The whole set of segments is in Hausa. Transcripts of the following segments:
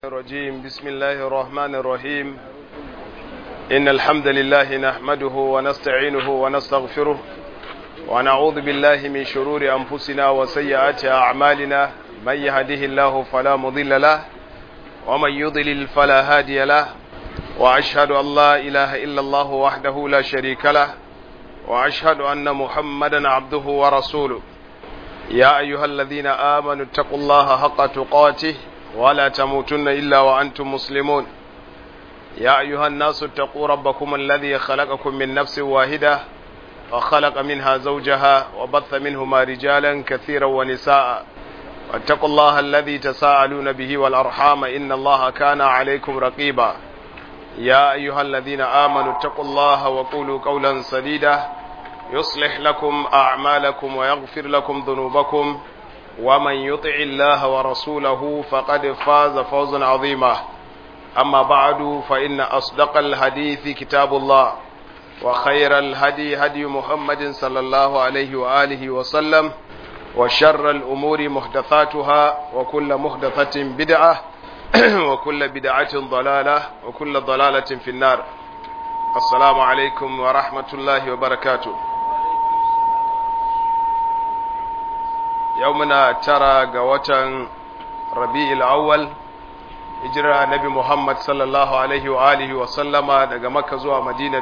الرجيم بسم الله الرحمن الرحيم إن الحمد لله نحمده ونستعينه ونستغفره ونعوذ بالله من شرور أنفسنا وسيئات أعمالنا من يهده الله فلا مضل له ومن يضلل فلا هادي له وأشهد أن لا إله إلا الله وحده لا شريك له وأشهد أن محمدا عبده ورسوله يا أيها الذين آمنوا اتقوا الله حق تقاته ولا تموتن إلا وأنتم مسلمون يا أيها الناس اتقوا ربكم الذي خلقكم من نفس واحدة وخلق منها زوجها وبث منهما رجالا كثيرا ونساء واتقوا الله الذي تساءلون به والأرحام إن الله كان عليكم رقيبا يا أيها الذين آمنوا اتقوا الله وقولوا قولا سديدا يصلح لكم أعمالكم ويغفر لكم ذنوبكم ومن يطع الله ورسوله فقد فاز فوزا عظيما أما بعد فإن أصدق الحديث كتاب الله وخير الهدي هدي محمد صلى الله عليه وآله وسلم وشر الأمور محدثاتها وكل محدثة بدعة وكل بدعة ضلالة وكل ضلالة في النار. السلام عليكم ورحمة الله وبركاته. يومنا ترى قوة ربيع الأول hijira nabi Muhammad sallallahu alaihi wa alihi wa sallama daga Makka zuwa Madina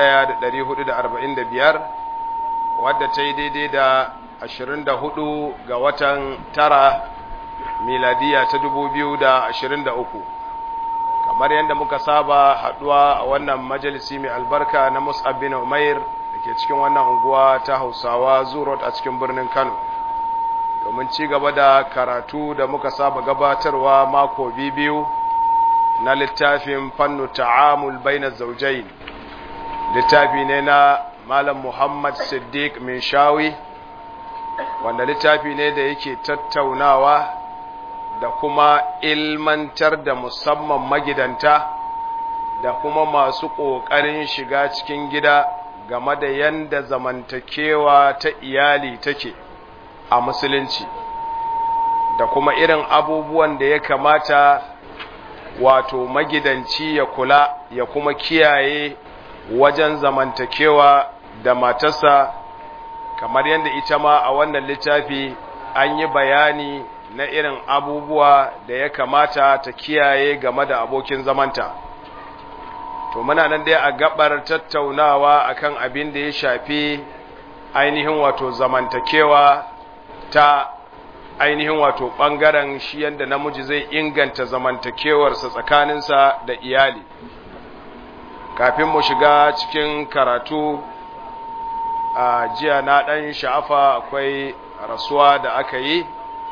1445 wadda ta yi daidai da 24 ga watan tara miladiya ta 2023 kamar yadda muka saba haduwa a wannan majalisi mai albarka na Mus'ab bin Umair dake cikin wannan unguwa ta Hausawa Zurot a cikin birnin Kano domin ci gaba da karatu da muka saba gabatarwa mako biyu na littafin fannu ta'amul baina zawjayn. Littafi ne na Malam Muhammad Siddiq Minshawi wanda littafi ne da yake tattaunawa da kuma ilmantar da musamman magidanta da kuma masu ƙoƙarin shiga cikin gida game da yanda zamantakewa ta iyali take a musulunci da kuma irin abubuwan da ya kamata wato magidanci ya kula ya kuma kiyaye wajen zamantakewa da matarsa kamar yadda ita ma a wannan littafi an yi bayani na irin abubuwa da ya kamata ta kiyaye game da abokin zamanta. To muna nan dai a gabar tattaunawa akan abin da ya shafi ainihin wato zamantakewa ta ainihin wato ɓangaren shi yadda namiji zai inganta zamantakewarsa tsakaninsa da iyali. Kafin mu shiga cikin karatu a jiya na ɗan sha'afa akwai rasuwa da aka yi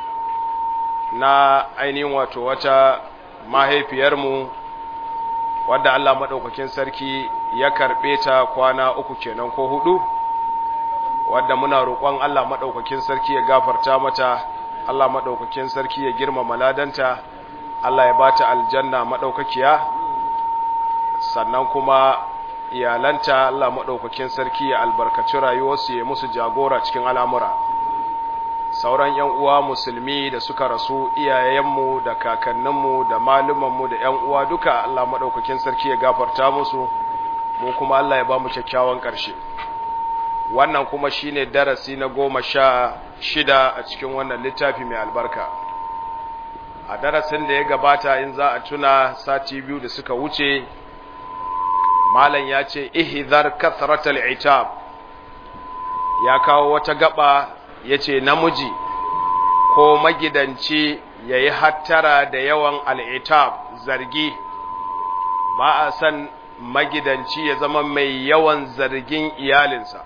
na ainihin wato wata mahaifiyarmu wadda Allah maɗaukakin sarki ya karɓe ta kwana 3 kenan ko 4. wadda muna roƙon Allah maɗaukakin sarki ya gafarta mata, Allah maɗaukakin sarki ya girmama ladanta, Allah ya bata aljanna maɗaukakiya, sannan kuma iyalanta Allah maɗaukakin sarki ya albarkaci rayuwarsu ya musu jagora cikin al'amura. Sauran ‘yan uwa musulmi da suka rasu iyayenmu da kakanninmu da malumanmu da ‘yan uwa duka Allah maɗaukakin sarki ya gafarta musu, mu kuma Allah ya ba mu kyakkyawan ƙarshe. Wannan kuma shine darasi na 16 a cikin wannan littafi mai albarka. A darasin da ya gabata in za a tuna sati 2 da suka wuce, malam ya ce ihzar kathratal itab, ya kawo wata gaba yace namiji ko magidanci yayi hattara da yawan al'itab, zargi. Ba a san magidanci ya zama mai yawan zargin iyalinsa,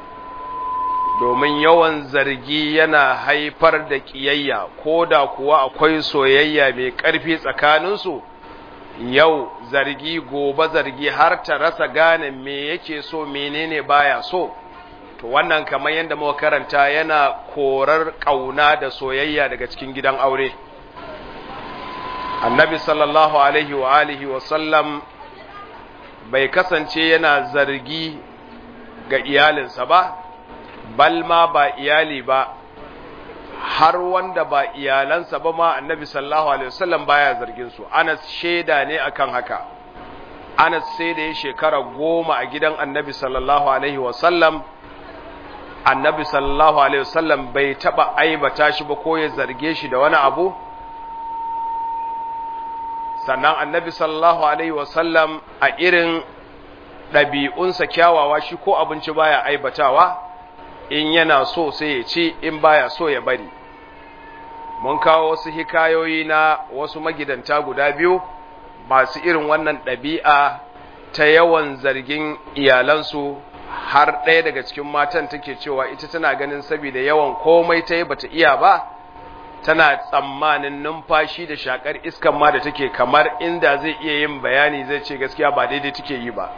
domin yawan zargi yana haifar da ƙiyayya, ko da kuwa akwai soyayya mai ƙarfi tsakaninsu. Yau zargi gobe zargi har ta rasa gane me yake so menene baya so. To wannan kamar yadda muka karanta yana korar ƙauna da soyayya daga cikin gidan aure. Annabi sallallahu alaihi wa alihi wa sallam bai kasance yana zargi ga iyalinsa ba, balma ba iyali ba, har wanda ba iyalansa ba ma annabi sallallahu alaihi wasallam baya zargin su. Anas shaida ne akan haka. Anas sai da ya shekara 10 a gidan annabi sallallahu alaihi wasallam. Annabi sallallahu alaihi wasallam bai taba aibata shi ba ko ya zarge shi da wani abu. Sannan annabi sallallahu alaihi wasallam a irin ɗabi'unsa kyawawa shi ko abinci baya aibatawa, in yana so sai ya ci, in baya so ya bari. Mun kawo wasu hikayoyi na wasu magidanta guda biyu masu irin wannan ɗabi'a ta yawan zargin iyalansu, har ɗaya daga cikin matan take cewa ita tana ganin saboda yawan komai ta yi bata iya ba, tana tsammanin numfashi da shakar iskan ma da take kamar inda zai iya yin bayani zai ce gaskiya ba daidai take yi ba.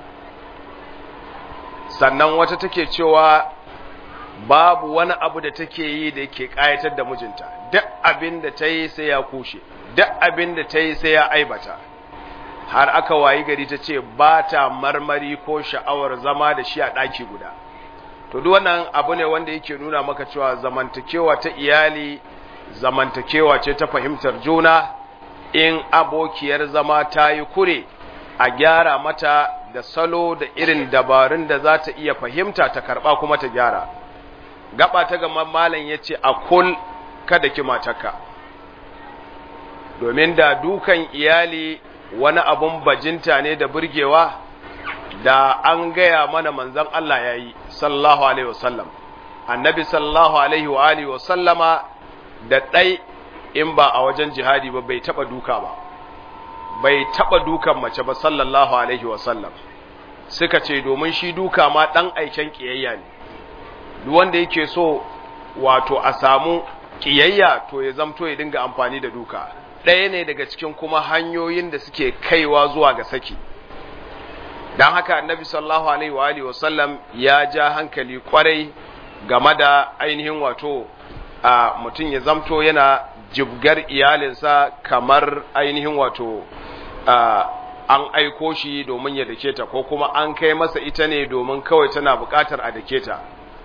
Sannan wata take cewa babu wani abu da take yi da ke ƙayatar da mijinta, duk abin da ta yi sai ya kushe, duk abin da ta yi sai ya aibata. Har aka wayi gari ta ce ba ta marmari ko sha'awar zama da shi a ɗaki guda. To duk wannan abu ne wanda yake nuna maka cewa zamantakewa ta iyali zamantakewa ce ta fahimtar juna. In abokiyar zama ta yi kure, a gyara mata da salo da irin dabarun da za ta iya fahimta ta karɓa kuma ta gyara. Gaba ta gama malam ya ce a kul kada ki matarka, domin da dukan iyali wani abun bajinta ne da burgewa, da an gaya mana manzon Allah ya yi sallallahu alaihi wasallam. Annabi sallallahu alaihi wa alihi wasallama da ɗai in ba a wajen jihadi ba bai taɓa duka ba, bai taɓa dukan mace ba sallallahu alaihi wasallam. Suka ce domin shi duka ma ɗan aiken ƙiyayya ne, duk wanda yake so wato a samu ƙiyayya to ya zamto ya dinga amfani da duka. Ɗaya ne daga cikin kuma hanyoyin da suke kaiwa zuwa ga saki. Don haka annabi sallallahu alaihi wa alihi wasallam ya ja hankali kwarai game da ainihin wato mutum ya zamto yana jibgar iyalinsa kamar ainihin wato an aiko shi domin ya dake ta, ko kuma an kai masa ita ne domin kawai tana buƙatar a dake ta.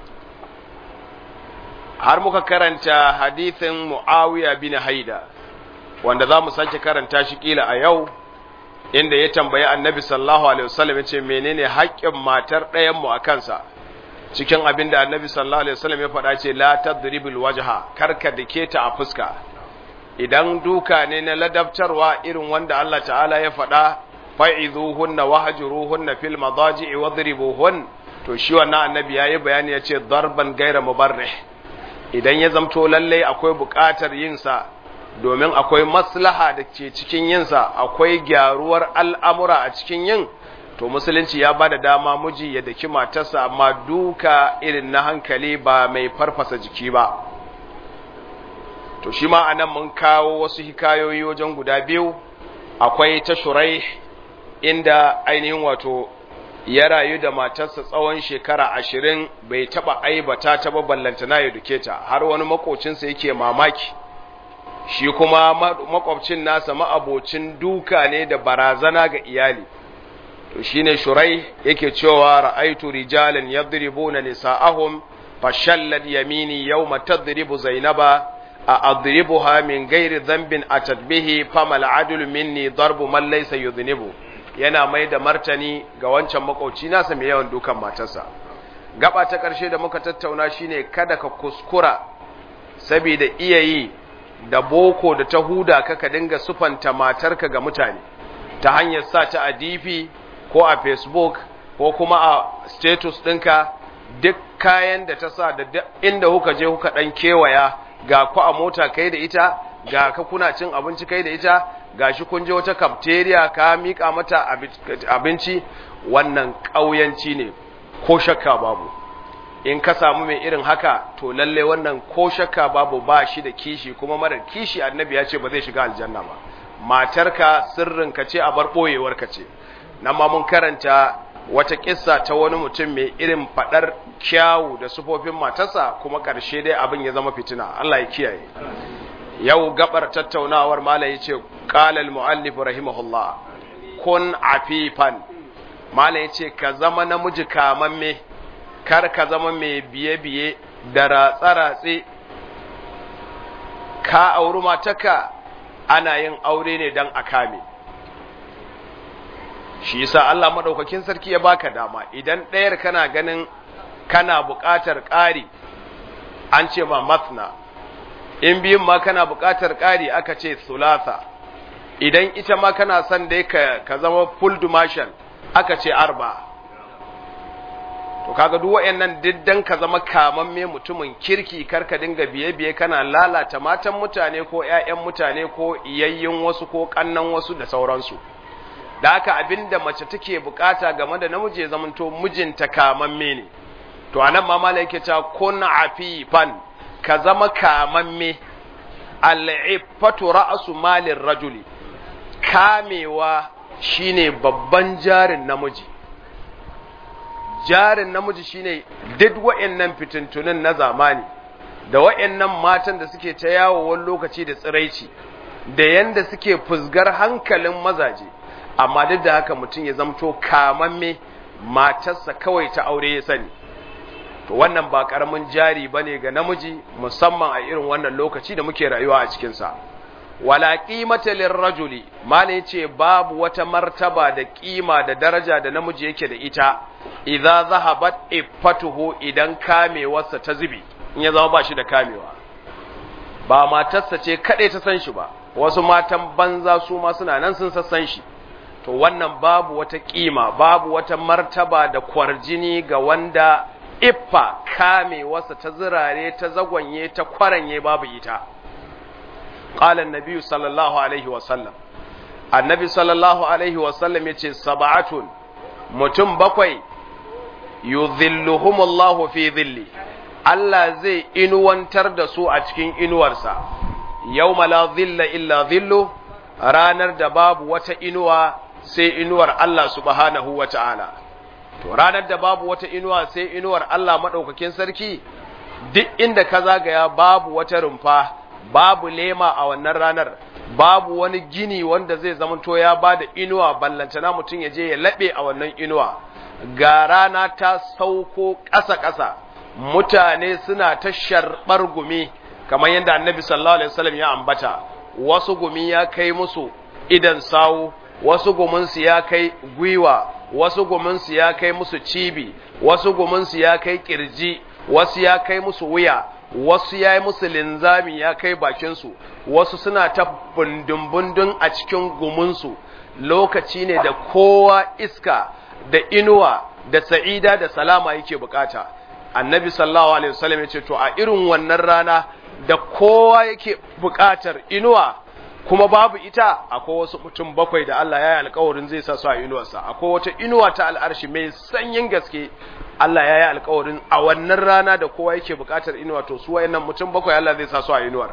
Har muka karanta hadithin Muawiya bin Haida, wanda za mu sake karanta shi kila a yau, inda ya tambayi annabi sallallahu alaihi wasallam ya ce menene haƙƙin matar ɗayanmu a kansa. Cikin abin da annabi sallallahu alaihi wasallam ya faɗa ce la tadribul wajha, karka dake ta a fuska. Idan duka ne na ladabtarwa irin wanda Allah ta'ala ya faɗa, fa'izuhunna wahjuruhunna fil madaji'i wadribuhun, to shi wannan annabi yayi bayani yace darban gaira mubarrih. Idan ya zamto lalle akwai buƙatar yin sa domin akwai maslaha da ke cikin yin sa, akwai gyaruwar al'amura a cikin yin, to musulunci ya bada dama miji ya daki matarsa, amma duka irin na hankali ba mai farfasa jiki ba. To shi ma anan mun kawo wasu hikayoyi wajen guda biyu. Akwai ta Shurai, inda ainihin wato ya rayu da matarsa tsawon shekara 20 bai taba aibata ta ba, ballantana ya duke ta, har wani makocinsa yake mamaki. Shi kuma makwabcin nasa ma'abocin duka ne da barazana ga iyali. To shine Shurai yake cewa ra'aitu rijalan yadribuna nisa'ahum fashallat yamini yawma tadribu Zainaba adribuha min ghairi dhanbin atat bihi famal adlu minni darbu man laysa yudhnibu. Yana mai da martani ga wancan makauci nasa mai yawan dukan matarsa. Gaba ta ƙarshe da muka tattauna shine kada ka kuskura saboda iyayi da boko da ta huda ka dinga sufanta matarka ga mutane ta hanyar sa ta a DP ko a Facebook ko kuma a status ɗinka. Duk kayan da ta sa da inda kuka je kuka ɗan kewaya, ga ku a mota kai da ita, ga ka kuna cin abinci kai da ita, ga shi kun je wata cafeteria ka miƙa mata abinci, wannan ƙauyanci ne ko shakka babu. In ka samu mai irin haka, to lalle wannan ko shakka babu ba shi da kishi, kuma marar kishi annabi ya ce ba zai shiga aljanna ba. Matarka sirrinka ce, a bar ɓoyewarka ce. Nan ma mun karanta wata kissa ta wani mutum mai irin fadar kyawu da sufofin matarsa, kuma ƙarshe dai abin ya zama fitina. Allah ya kiyaye. Yau gabar tattaunawar mala yace qala al-muallif rahimahullah kun afifan. Mala yace ka zama namiji kamamme, kar ka zama mai biye-biye da ratsa-ratse ka auri matarka ana yin aure ne dan a kame. Shi yasa Allah madaukakin sarki ya baka dama idan ɗayar kana ganin kana buƙatar ƙari an ce ma mathna, in biyun ma kana buƙatar ƙari aka ce thulatha, idan ita ma kana son dai ka zama full marshal aka ce arba. To kaga duk wayannan diddan ka zama kamamme mutumin kirki, karka dinga biye-biye kana lalata matan mutane ko ƴaƴan mutane ko iyayyin wasu ko kannan wasu da sauransu. Da haka abinda mace take bukata game da namiji ya zamanto mijinta kamamme ne. To anan ma malai yake cewa kun afifan, ka zama kamamme. Al-iffatu ra'su malir rajuli, kamewa shine babban jarin namiji. Jarin namiji shine duk wayannan fitintunin na zamani da wayannan matan da suke ta yawo wani lokaci da tsiraici da yanda suke fusgar hankalin mazaje, amma duk da haka mutum ya zamto kamamme, matarsa kawai ta aure ya sani. To wannan ba karamin jari bane ga namiji, musamman a irin wannan lokaci da muke rayuwa a cikin sa. Wala qimata lirrajuli, mala yace babu wata martaba da kima da daraja da namiji yake da ita idza zahabat iffatuhu, idan kamewarsa ta zubi, in ya zama ba shi da kamewa. Ba matarsa ce kadai ta san shi ba, wasu matan banza su ma suna nan sun san shi. To wannan babu wata kima, babu wata martaba da kwarjini ga wanda iffa kamewarsa ta zirare, ta zagwanye, ta kwaranye babu ita. Qala an-nabi sallallahu alaihi wa sallam, annabi sallallahu alaihi wa sallam yace sab'atun, mutum bakwai yudhilluhumullahu fi dhilli, Allah zai inuwantar da su a cikin inuwarsa. Yawma la dhilla illa dhillu, ranar da babu wata inuwa sai inuwar Allah subhanahu wa ta'ala. To ranar da babu wata inuwa sai inuwar Allah madaukakin sarki, duk inda ka zagaya babu wata rumfa, babu lema a wannan ranar, babu wani gini wanda zai zamanto ya bada inuwa, ballantana mutum ya je ya laɓe a wannan inuwa. Ga rana ta sauko ƙasa-ƙasa, mutane suna ta sharɓar gumi, kamar yadda annabi sallallahu alaihi wasallam ya ambata, wasu gumi ya kai musu idan sawu, wasu guminsu ya kai gwiwa, wasu guminsu ya kai musu cibi, wasu guminsu ya kai kirji, wasu ya kai musu wuya, wasu ya yi musu linzami ya kai bakinsu, wasu suna ta bundun-bundun a cikin guminsu. Lokaci ne da kowa iska da inuwa da sa'ida da salama yake bukata. Annabi sallallahu alaihi wasallam ya ce to a irin wannan rana da kowa yake bukatar inuwa kuma babu ita, akwai wasu mutum bakwai da Allah ya yi alƙawarin zai sa su a inuwarsa. Akwai wata inuwa ta al'arshi mai sanyin gaske, Allah ya yi alƙawarin a wannan rana da kowa yake buƙatar inuwa, to su wayannan mutum bakwai Allah zai sa su a inuwar.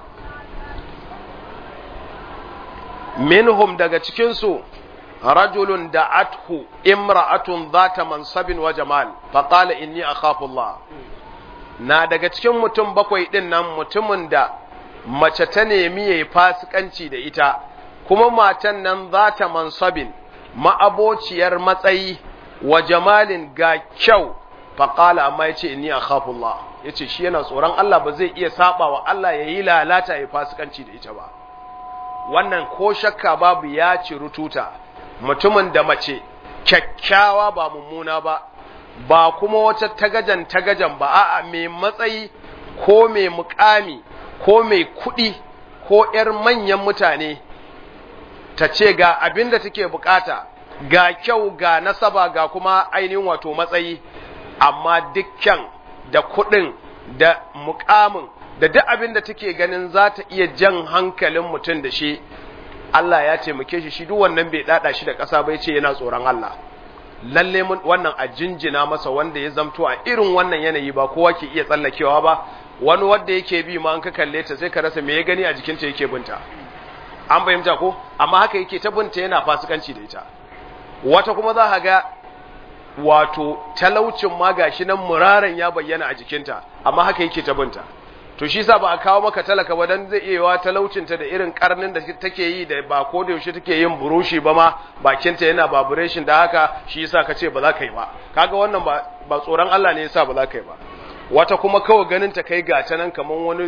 Minhum, daga cikin su, rajulun da'athu imra'atun zata mansabin wa jamal fa qala inni akhafu Allah. Na daga cikin mutum bakwai din nan mutumin da mace ta nemi yayi fasikanci da ita, kuma matan nan zata mansabin, ma'abociyar matsayi, wa jamalin, ga kyau, faƙala, amma ya ce inni akhafu Allah, ya ce shi yana tsoron Allah, ba zai iya saba wa Allah ya yi lalata ya fasikanci da ita ba. Wannan ko shakka babu ya ci rututa, mutumin da mace kyakkyawa ba mummuna ba, ba kuma wata tagajan ba, a'a mai matsayi ko mai mukami ko mai kuɗi ko ‘yar manyan mutane, ta ce ga abin da take bukata, ga kyau, ga nasaba, ga kuma ainihin wato matsayi, amma dukkan da kuɗin da mukamin da duk abin da take ganin za ta iya jan hankalin mutum da shi, Allah ya taimake shi duk wannan bai dada shi da ƙasa bai ce yana tsoron Allah. Lalle wannan a jinjina masa, wanda ya zamto a irin wannan yanayi ba kowa ke iya tsallakewa ba. Wani wanda yake bi ma an ka kalle ta sai ka rasa me ya gani a jikinta yake binta. An fahimta ko? Amma haka yake ta binta yana fasikanci da ita. Wata kuma za ka ga wato talaucin ma gashi nan muraran ya bayyana a jikinta, amma haka yake ta binta. To shi sa ba a kawo maka talaka ba, dan zai iya wa talaucinta da irin karnin da take yi, da ba ko da yaushe take yin burushi ba ma, bakinta yana vibration, da haka shi yasa ka ce ba za ka yi ba. Kaga wannan ba tsoron Allah ne yasa ba za ka yi ba. Wata kuma kawai ganin ta kai gata nan kaman wani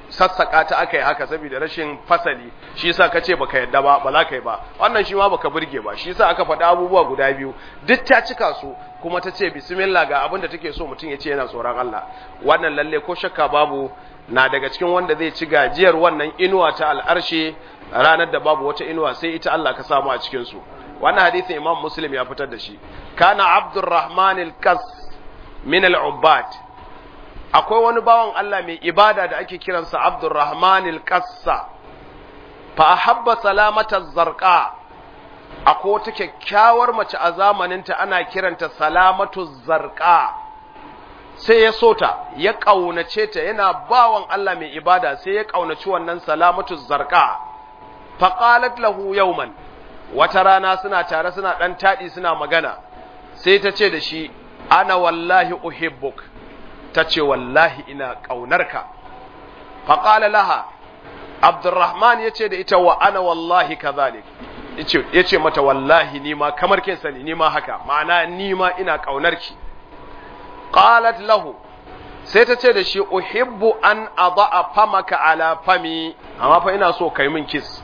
sassaka ta aka yi haka saboda rashin fasali shi yasa kace baka yadda ba ba za ka yi ba wannan shi ma baka burge ba shi yasa aka faɗi abubuwa guda biyu duk ta cika su kuma ta ce bismillah ga abin da take so mutum ya ce yana tsoron Allah wannan lalle ko shakka babu na daga cikin wanda zai ci gajiyar wannan inuwa ta al'arshe ranar da babu wata inuwa sai ita Allah ka samu a cikin su wannan hadisin Imam Muslim ya fitar da shi kana Abdurrahman al-Qas min al-Ubbad akwai wani bawan Allah mai ibada da ake kiransa Abdurrahman al-Qassa fa ahabba salamata zarqa akwai wata kyakkyawar mace a zamaninta ana kiranta Salamatu Zarqa sai ya sota ya kaunace ta yana bawan Allah mai ibada sai ya kaunaci wannan Salamatu Zarqa fa qalat lahu yawman wata rana suna tare suna dan tadi suna magana sai ta ce da shi ana wallahi uhibbuk tace wallahi ina kaunarka fa qala laha Abdurrahman yace da ita wa ana wallahi kadhalik yace mata wallahi ni ma kamar kin sani ni ma haka ma'ana ni ma ina kaunarki qalat lahu sai ta ce da shi uhibbu an ada'a famaka ala fami amma fa ina so kai min kiss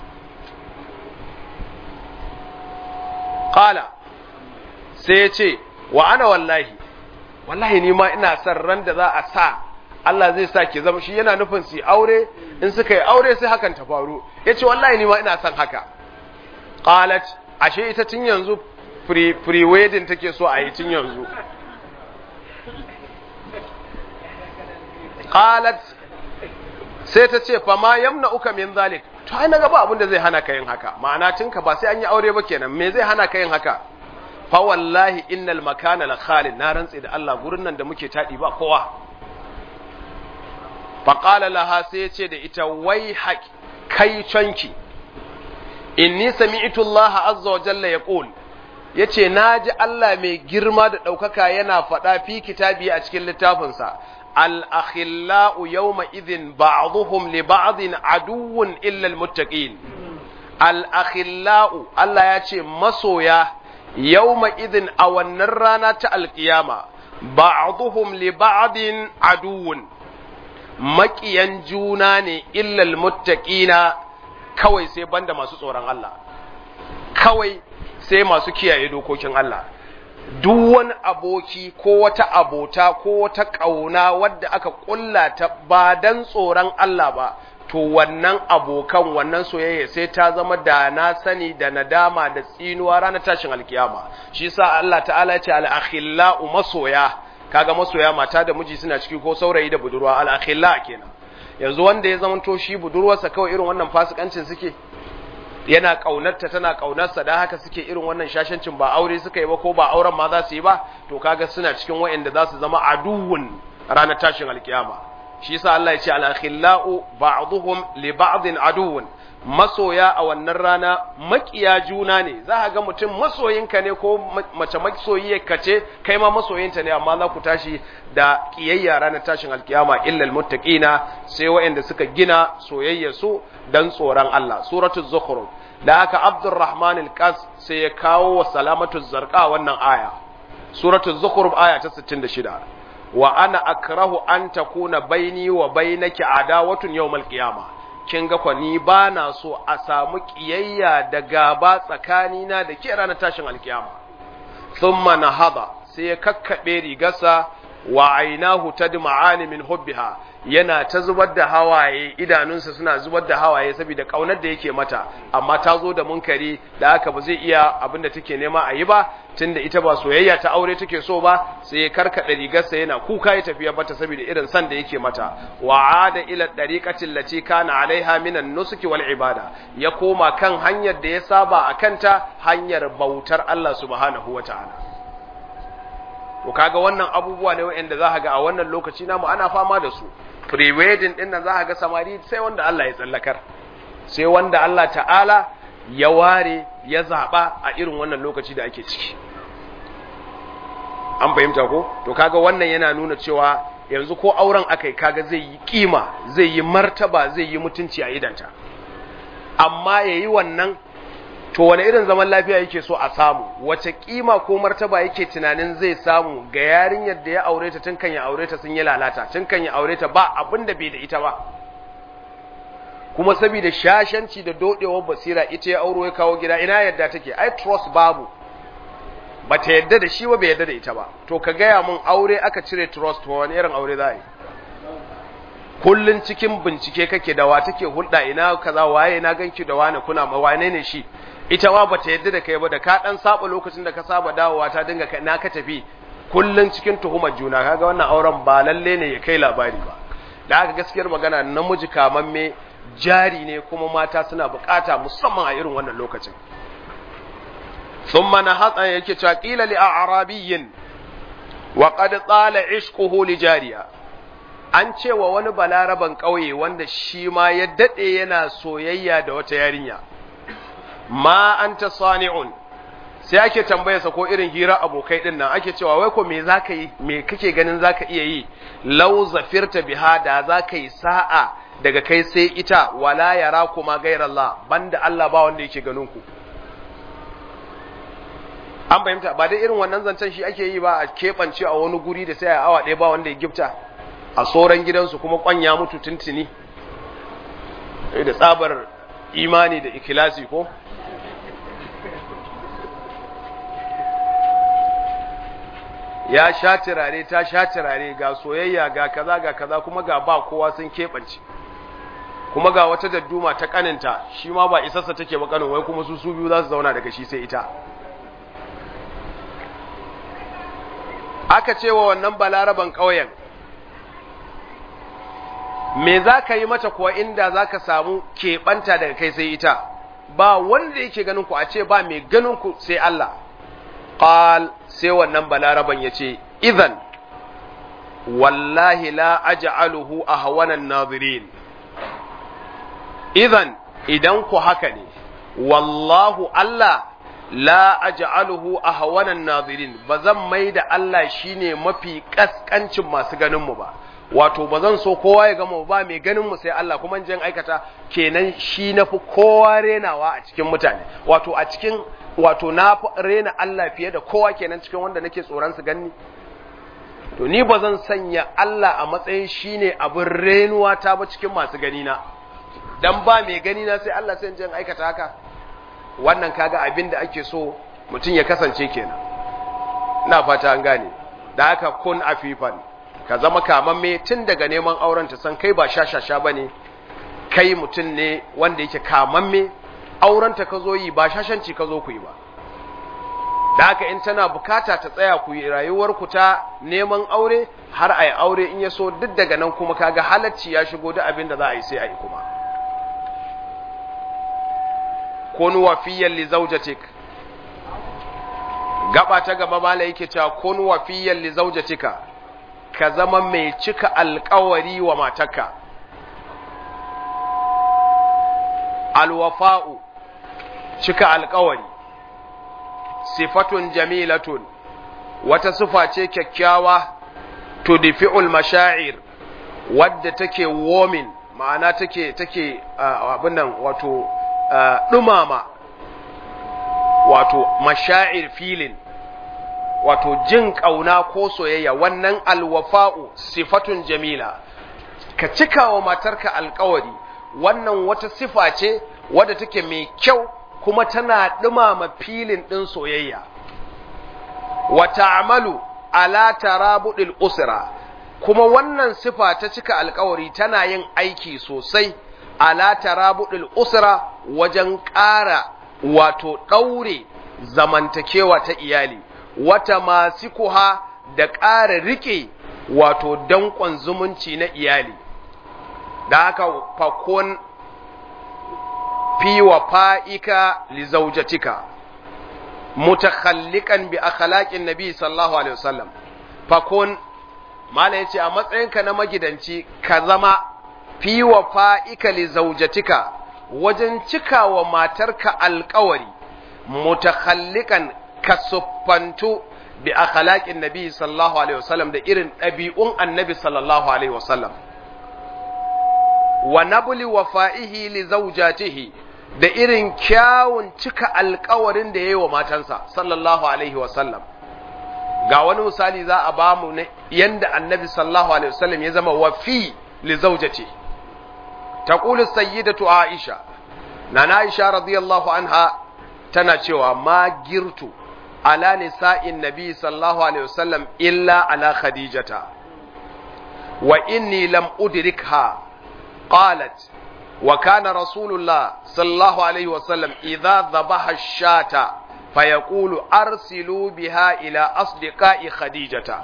qala sai ya ce wa ana wallahi ni ma ina son ran da za a sa Allah zai sa ki zama shi yana nufin su aure in suka yi aure sai hakan ta faru yace wallahi ni ma ina son haka qalat ashe ita tun yanzu pre wedding take so a yi tun yanzu qalat sai ta ce fa ma yamna'uka min zalik to ai naga ba abin da zai hana ka yin haka ma'ana tinka ba sai an yi aure ba kenan me zai hana ka yin haka fa wallahi innal makana la khalid na rantsi da Allah gurin nan da muke tadi ba kowa fa qala laha sai yace da ita wai haq kai canki inni sami'tu Allah azza wa jalla yaqul yace naji Allah mai girma da daukaka yana fada fi kitabi a cikin littafinsa al akhillau yawma idhin ba'dhum li ba'din aduwwun illa al muttaqin al akhillau Allah yace masoya yawma idhin a wannan rana ta alkiyama ba'dhum li ba'din aduwwun maƙiyan juna ne illal muttaqina kawai sai banda masu tsoron Allah kawai sai masu kiyaye dokokin Allah duk wani aboki ko wata abota ko wata kauna wadda aka kulla ta ba dan tsoron Allah ba to wannan abokan wannan soyayya sai ta zama da na sani da nadama da tsinuwa ranar tashin alkiyama shi yasa Allah ta'ala ya ce al-akhillau masoya kaga masoya mata da miji suna ciki ko saurayi da budurwa al-akhilla kenan yanzu wanda ya zamanto shi budurwarsa kawai irin wannan fasikancin suke yana kaunarta tana kaunarsa dan haka suke irin wannan shashancin ba aure suka yi ba ko ba auren ma za su yi ba to kaga suna cikin wayanda za su zama aduwwun ranar tashin alkiyama shi yasa Allah ya ce al-akhillau ba'dhum li ba'din aduwwun masoya a wannan rana makiya juna ne za ka ga mutum masoyinka ne ko mace masoyiyarka ce kai ma masoyinta ne amma za ku tashi da kiyayya ranar tashin alkiyama illal muttaqina sai waɗanda suka gina soyayya su dan tsoron Allah suratul zukhruf da haka Abdurrahman al-Qas sai ya kawo wa Salamatu Zarqa wannan aya suratul zukhruf aya ta 66 wa ana akrahu an takuna baini wa bainaki adawatun yawmal qiyamah kin ga kwani ba na so a samu kiyayya da gaba tsakanina da ke ranar tashin alkiyama thumma nahada sai ya kakkabe rigarsa wa ainahu tadma'ani min hubbiha yana ta zubar da hawaye idanunsa suna zubar da hawaye saboda kaunar da yake mata amma ta zo da munkari da haka ba zai iya abinda take nema a yi ba tunda ita ba soyayya ta aure take so ba sai ya karkada rigarsa yana kuka ya tafiya bata saboda irin san da yake mata wa ada ila dariqati allati kana alaiha minan nusuki wal ibada ya koma kan hanyar da ya saba akanta hanyar bautar Allah subhanahu wataala to kaga wannan abubuwa ne wanda za ka ga a wannan lokaci namu ana fama da su pre-wedding din nan za ka ga samari sai wanda Allah ya tsallakar sai wanda Allah ta'ala ya ware ya zaba a irin wannan lokaci da ake ciki an fahimta ko to kaga wannan yana nuna cewa yanzu ko auren akai kaga zai yi kima zai yi martaba zai yi mutunci a idanta amma yayi wannan to wani irin zaman lafiya yake so a samu wace kima ko martaba yake tunanin zai samu ga yarinyar da ya aure ta tun kan ya aure ta sun yi lalata tun kan ya aure ta ba abin da bai da ita ba kuma saboda shashanci da dodewar basira ita ya auro ya kawo gida, ina yadda take, ai trust babu, bata yadda da shi ba, bai yadda da ita ba. To ka gaya mun aure aka cire trust, wani irin aure za a yi? Kullun cikin bincike kake da wa take hulɗa, ina kaza, waye na ganki da wani, kuna ma wane ne shi, ita ma bata yadda da kai ba, da ka dan saba lokacin da ka saba dawowa ta dinga na ka tafi, kullun cikin tuhumar juna. Kaga wannan auren ba lalle ne ya kai labari ba. Da haka gaskiyar magana, namiji kamamme jari ne, kuma mata suna bukata musamman a irin wannan lokacin. thumma nahatsa yake cewa qila li a'rabiyyin wa qad tsala ishquhu li jariya, an cewa wani balaraban kauye wanda shi ma ya dade yana soyayya da wata yarinya, ma anta sani'un, sai ake tambayarsa ko irin hira abokai din nan, ake cewa wai ko me zaka yi, me kake ganin zaka iya yi, law zafirta biha, da zaka yi sa'a daga kai sai ita, wala yara kuma gairallah, banda Allah ba wanda yake ganin ku. An fahimta, ba dai irin wannan zancen shi ake yi ba, a keɓance a wani guri da sai a awa ɗaya ba wanda ya gifta a sauran gidansu, kuma kwanya mutu tuntuni da tsabar imani da ikilasi ko. Ya sha turare, ta sha turare, ga soyayya, ga kaza kuma ga ba kowa sun keɓance, kuma ga wata dadduma ta kaninta, shi ma ba isassa take ba kanin, wai kuma su biyu za su zauna daga shi sai ita. Aka ce wa wannan balaraban ƙauyen, me za ka yi mata kuwa inda za ka samu keɓanta daga kai sai ita, ba wanda yake ganin ku, a ce ba mai ganin ku sai Allah. Qal, sai wannan balaraban ya ce, idan wallahi la aj'aluhu ahwanan nazirin, idan ku haka ne, wallahu Allah la aj'aluhu ahwanan nazirin, bazan mai da Allah shine mafi kaskancin masu ganin mu ba, wato bazan so kowa ya gama ba, mai ganin mu sai Allah, kuma in aikata kenan shi nafi kowa renawa a cikin mutane, wato a cikin, wato na rena Allah fiye da kowa kenan cikin wanda nake tsoron su ganni. To ni bazan sanya Allah a matsayin shine abin renuwa ta ba cikin masu gani na, dan ba mai gani na sai Allah, sai in aikata haka. Wannan kaga abin da ake so mutum ya kasance kenan. Ina fata an gane. Da haka kun afifan, ka zama kamamme tun daga neman auren, ta san kai ba shashasha bane, kai mutum ne wanda yake kamamme, auren ta ka zo yi ba shashanci ka zo ku yi ba. Da haka in tana bukata ta tsaya ku yi rayuwar ku ta neman aure har ai aure, in ya so duk daga nan kuma kaga halacci ya shigo, da abin da za a yi sai a yi kuma. Kun wafiyan li zawjatik, gaba ta gaba mala yake cewa kun wafiyan li zawjatika, ka zama mai cika alƙawari wa matarka. Alwafa'u, cika alƙawari, sifatun jamilatun, wata sifa ce kyakkyawa, tudfi'ul mashaa'ir, wadda take warming, ma'ana take abin nan, wato ɗumama, wato mashaa'ir feeling, wato jin ƙauna ko soyayya. Wannan alwafa'u sifatun jamila, ka cika wa matarka alƙawari, wannan wata sifa ce wadda take mai kyau, kuma tana ɗumama filin ɗin soyayya. Wa ta'malu ala tarabudil usra, kuma wannan sifa ta cika alƙawari tana yin aiki sosai ala tarabudil usra, wajen ƙara wato ɗaure zamantakewa ta iyali, wata masikuha, da ƙara riƙe wato danƙon zumunci na iyali. Da haka fakon fi wafa'ika li zawjatika mutakhalliqan bi akhlaqin nabi sallallahu alaihi wasallam, fakon mala yace a matsayinka na magidanci ka zama fi wafa'ika li zawjatika, wajen cikawa matarka alƙawari, mutakhalliqan ka suffantu bi akhlaqin nabi sallallahu alaihi wasallam, da irin ɗabi'un annabi sallallahu alaihi wasallam. Wa nabli wafa'ihi li zawjatihi, da irin kyawun cika alƙawarin da yayi wa matansa sallallahu alaihi wasallam. Ga wani misali za a bamu ne yanda annabi sallallahu alaihi wasallam ya zama wafi li zawjati. taqulu sayyidatu Aisha nana Aisha radiyallahu anha tana cewa ma girtu ala nisa'in nabi sallallahu alaihi wasallam illa ala khadijata wa inni lam udrikha qalat wa kana rasulullah sallallahu alaihi wasallam idha dhabaha ash-shata fayaqulu arsilu biha ila asdiqai khadijata.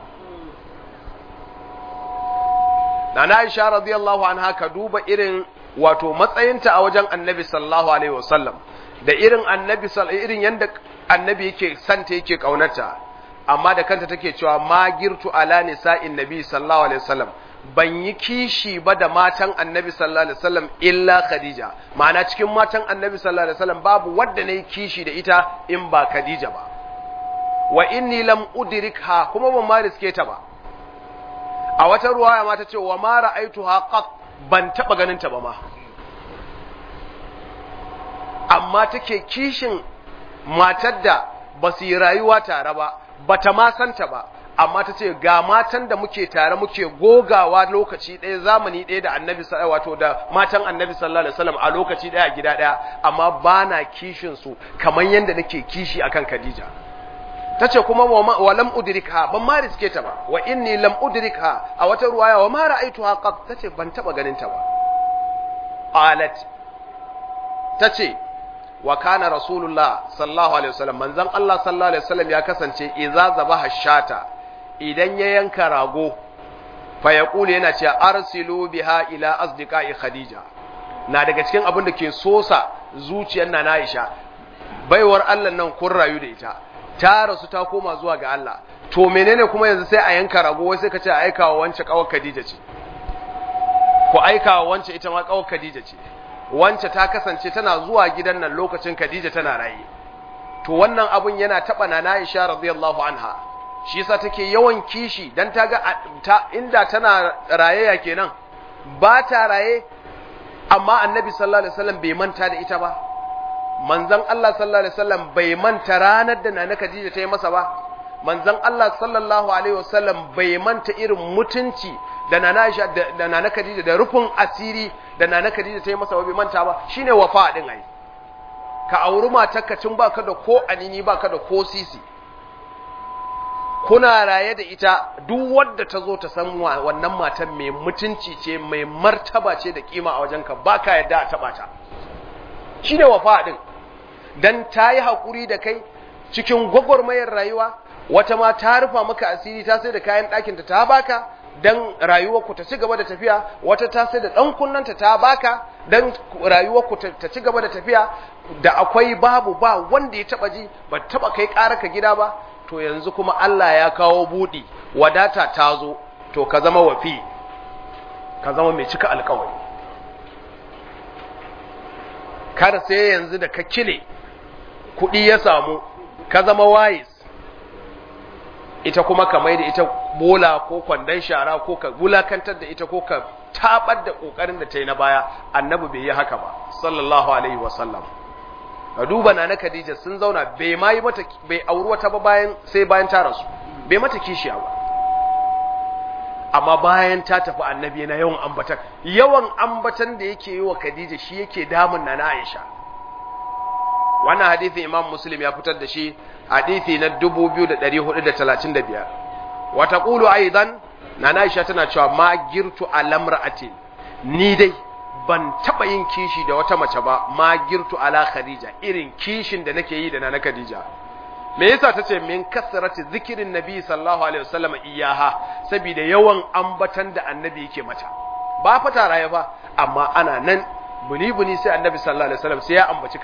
Nana Aisha radiyallahu anha ka duba irin wato matsayinta a wajen Annabi sallallahu alaihi wasallam da irin yanda Annabi yake santa yake kaunarta, amma da kanta take cewa ma girtu ala nisa'in nabi sallallahu alaihi wasallam, ban yi kishi ba da matan Annabi sallallahu alaihi wasallam illa Khadija, ma'ana cikin matan Annabi sallallahu alaihi wasallam babu wadda nayi kishi da ita in ba Khadija ba. Wa inni lam udrikha, kuma ban ma riske ta ba. A wata ruwaya ma ta ce wa ma ra'aituha qat, ban taba ganin ta ba ma. Amma take kishin matar da ba su yi rayuwa tare ba, bata ma santa ba, amma ta ce ga matan da muke tare muke gogawa lokaci ɗaya, zamani ɗaya da Annabi wato da matan Annabi sallallahu alaihi wasallam a lokaci ɗaya a gida ɗaya, amma bana kishin su kamar yanda nake kishi akan Khadija. Tace kuma wa lam udrikha, ban ma riske ta ba, wa inni lam udrikha, a wata ruwaya wa ma ra'aituha qat, tace ban taba ganin ta ba. Qalat tace wa kana rasulullah sallallahu alaihi wasallam, manzon Allah sallallahu alaihi wasallam ya kasance idza zabaha shata, idan ya yanka rago fa yaqulu yana cewa arsilu biha ila asdiqai khadija. Na daga cikin abin da ke sosa zuciyar Nana Aisha, baiwar Allah nan kun rayu da ita, ta rasu ta koma zuwa ga Allah, to menene kuma yanzu sai a yanka rago wai sai ka ce a aika wa wance kawar Khadija ce, ko aika wa wance ita ma kawar Khadija ce, wance ta kasance tana zuwa gidan nan lokacin Khadija tana raye. To wannan abun yana taba Nana Aisha radiyallahu anha, shi yasa take yawan kishi dan ta ga inda tana raye ya kenan, ba ta raye amma Annabi sallallahu alaihi wasallam bai manta da ita ba. Manzon Allah sallallahu alaihi wasallam bai manta ranar da Nana Khadija ta yi masa ba. Manzon Allah sallallahu alaihi wasallam bai manta irin mutunci da Nana Aisha da Nana Khadija da rufin asiri da Nana Khadija ta yi masa ba, bai manta ba. Shine wafa din ai. Ka auri matarka tun baka da ko anini baka da ko sisi, kuna raye da ita, duk wadda ta zo ta san wannan matan mai mutunci ce, mai martaba ce da kima a wajenka, baka yadda a taba ta. Shine wafa din. Dan ta yi haƙuri da kai cikin gwagwarmayar rayuwa, wata ma ta rufa maka asiri, ta sai da kayan ɗakinta ta baka dan rayuwarku ta ci gaba da tafiya, wata ta sai da ɗan kunnanta ta baka dan rayuwarku ta ci gaba da tafiya, da akwai babu ba wanda ya taba ji, ba taba kai ƙararka gida ba. To yanzu kuma Allah ya kawo buɗi, wadata ta zo, to ka zama wafi, ka zama mai cika alƙawari. Kar sai yanzu da ka kile kuɗi ya samu ka zama wayis, ita kuma ka mai da ita bola ko kwandon shara, ko ka wulakantar da ita, ko ka tabar da ƙoƙarin da ta yi na baya. Annabi bai yi haka ba sallallahu alaihi wasallam. Ka duba Nana Khadija sun zauna, bai ma yi mata, bai auri wata ba bayan ta rasu, bai mata kishiya ba, amma bayan ta tafi Annabi yana yawan ambatan da yake yi wa Khadija shi yake damun Nana Aisha. Wannan hadisi Imam Muslim ya fitar da shi, hadisi na 2435. Wa taqulu aidan, Nana Aisha tana cewa ma girtu alamra'atin, ni dai ban taba yin kishi da wata mace ba, ma girtu ala Khadija, irin kishin da nake yi da Nana Khadija. Me yasa tace min kasrati zikirin Nabi sallallahu alaihi wasallam iyaha, saboda yawan ambatan da Annabi yake mata. Ba fata raye ba, amma ana nan buni sai Annabi sallallahu alaihi wasallam sai ya ambaci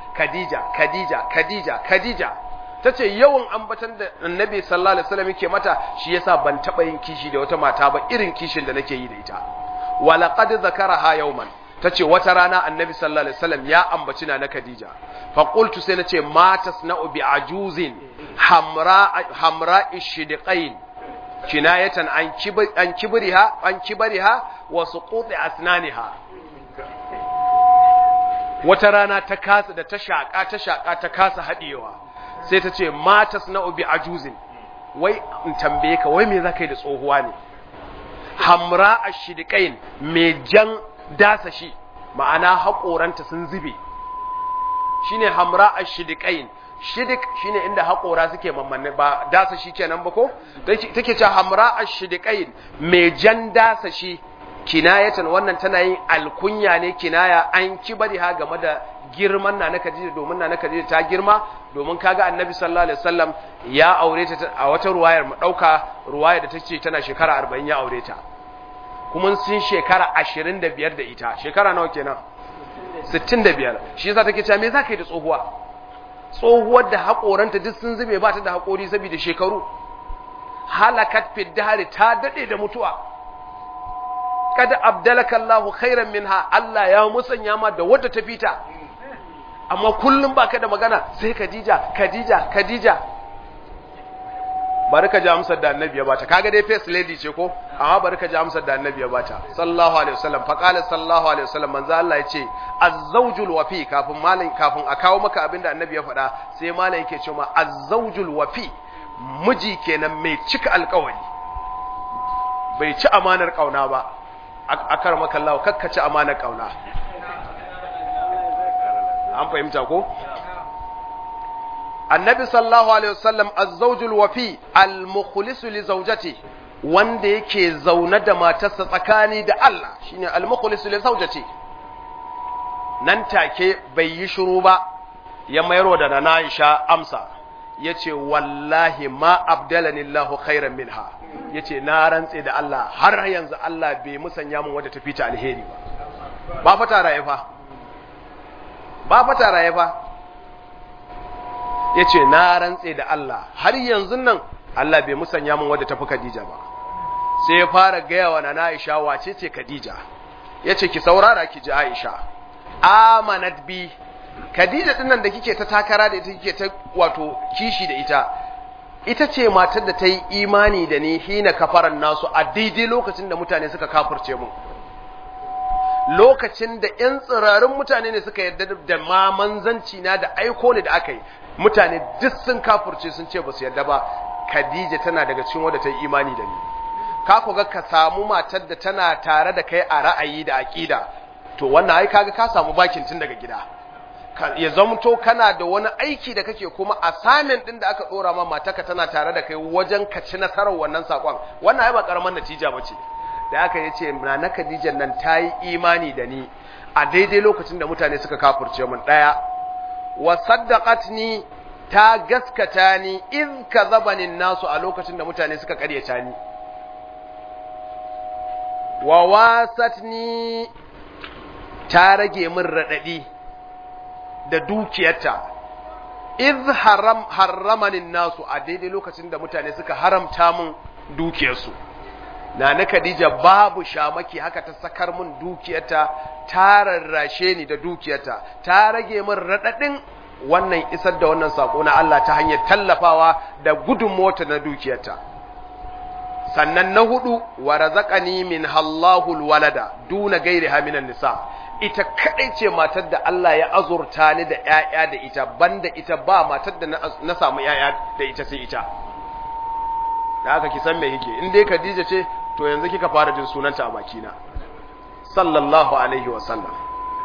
Khadija. Tace yawan ambatan da Annabi sallallahu alaihi wasallam yake mata, shi yasa ban taba yin kishi da wata mata ba irin kishin da nake yi da ita. Wa laqad zakaraha yawman, tace wata rana Annabi sallallahu alaihi wasallam ya ambaci na Khadija. Fa qultu, sai nace ma tasna'u bi ajuzin hamra ishdiqain, kinayatan an kibriha wa suquti asnaniha. Wata rana ta kasa da ta shaka ta kasa hadiyewa, sai ta ce ma tasna'u bi ajuzin, wai in tambaye ka, wai me zaka yi da tsohuwa ne? Hamra ashdiqain, me jan dasa shi, ma'ana haƙoranta sun zube shine hamra ash-shidiqain shidik shine inda haƙora suke mammanne ba dasa shi kenan ba ko take cewa hamra ash-shidiqain mai jan dasa shi kinayatan wannan tana yin alkunya ne kinaya an kibari ha game da girman na Khadija domin na Khadija ta girma domin kaga Annabi sallallahu alaihi wasallam ya aure ta a wata ruwayar mu dauka ruwaya da tace tana shekara 40 ya aure ta kuma sun shekara 25 da ita shekara nawa kenan 65 shi yasa take cewa me zaka yi da tsohuwar da hakoranta duk sun zube ba ta da hakori saboda shekaru halakat fi dahri ta dade da mutuwa kada abdalaka Allahu khairan minha Allah ya musanya ma da wadda ta fita amma kullum baka da magana sai Khadija bari ka ji amsar da annabi ya bata kaga dai first lady ce ko amma bari ka ji amsar da annabi ya bata sallallahu alaihi wasallam fa qala sallallahu alaihi wasallam manzo Allah ya ce az-zawjul wafi kafin a kawo maka abinda annabi ya faɗa sai malam yake cewa az-zawjul wafi miji kenan mai cika alƙawari bai ci amanar kauna ba akar maka Allah kakkaci amanar kauna an fahimta ko annabi sallallahu alaihi wasallam az-zawjul wafi al-mukhlisu li zawjati wanda yake zaune da matarsa tsakani da Allah shine al-mukhlisu li zawjati nan take bai yi shiru ba ya mayarwa da nana Aisha amsa yace wallahi ma abdalani Allahu khairan minha yace na rantse da Allah har yanzu Allah bai musanya min wanda tafi ta alheri ba fata raye fa yace na rantse da Allah har yanzu nan Allah bai musanya min wadda tafi Khadija ba sai ya fara gaya wa nana Aisha wace ce Khadija yace ki saurara ki ji Aisha amanat bi Khadija din nan da kike ta takara da ita kike ta wato kishi da ita ce matar da ta yi imani da ni hina kafaran nasu a daidai lokacin da mutane suka kafirce mu lokacin da ƴan tsirarin mutane ne suka yarda da ma manzanci na da aiko ne da aka yi mutane duk sun kafirce sun ce ba su yarda ba Khadija tana daga cikin wadda ta yi imani da ni ka koga ka samu matar da tana tare da kai a ra'ayi da aqida to wannan ai kaga ka samu bakin tun daga gida ya zamto kana da wani aiki da kake kuma assignment din da aka dora ma matarka tana tare da kai wajen ka ci nasarar wannan sakon wannan ai ba karaman natija bace da aka yace na Khadija nan ta yi imani da ni a daidai lokacin da mutane suka kafirce mun daya wa saddaqatni ta gaskata ni in kazabani nasu a lokacin da mutane suka karyata ni wa wasatni ta rage min radadi da dukiyarta iz harramani nasu a daidai lokacin da mutane suka haramta min dukiyarsu na Khadija babu shamaki haka ta sakar min dukiyarta ta rarrashe ni da dukiyarta ta rage min radadin wannan isar da wannan sako na Allah ta hanyar tallafawa da gudunmota na dukiyarta sannan na hudu wa razaqani min Allahul walada duna gairiha minan nisa ita kadai ce matar da Allah ya azurta ni da ƴaƴa da ita banda ita ba matar da na samu ƴaƴa da ita sai ita da haka ki san me kike in dai Khadija ce to yanzu kika fara jin sunanta a bakina sallallahu alaihi wa sallam